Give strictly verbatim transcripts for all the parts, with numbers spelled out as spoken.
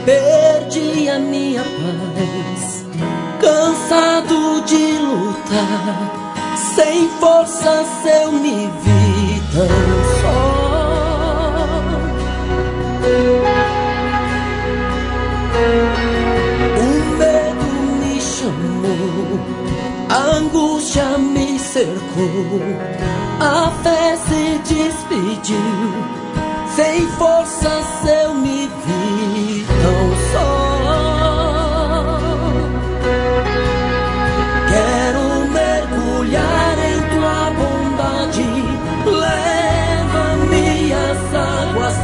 Perdi a minha paz, cansado de lutar, sem forças eu me vi tão só. O medo me chamou, a angústia me cercou, a fé se despediu, sem forças eu me vi tão só. Quero mergulhar em tua bondade, leva-me às águas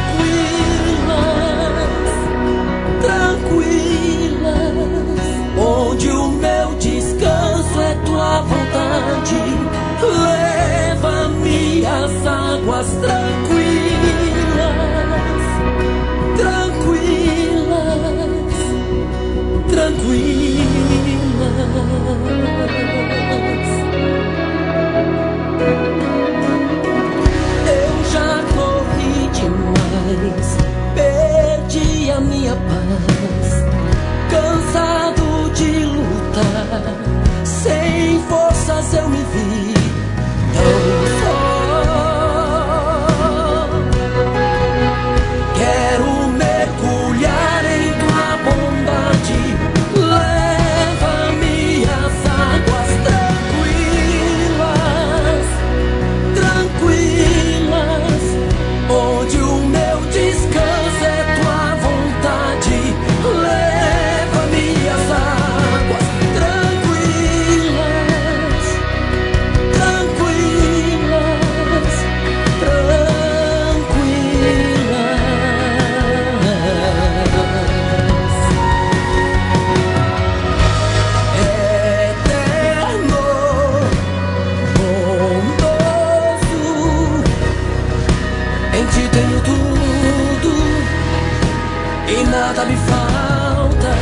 tranquilas, tranquilas, onde o meu descanso é tua vontade. Leva-me às águas tranquilas, tranquilas. Eu já corri demais, perdi a minha paz, cansado de lutar, sem forças eu me vi tão só. Quero mergulhar em tua bondade, leva-me às águas tranquilas, tranquilas, onde o meu descanso é tua vontade. Leva-me às águas tranquilas, tranquilas, tenho tudo e nada me falta.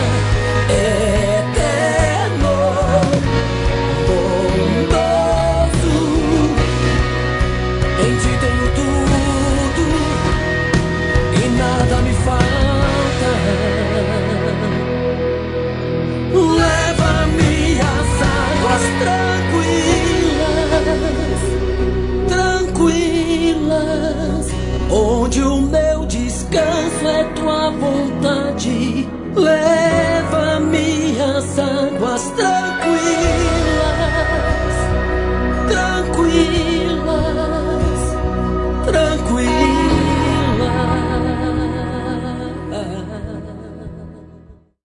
Eterno, bondoso, em ti tenho tudo e nada me falta. Leva-me às águas tranquilas, tranquilas, onde o meu descanso é tua vontade. Leva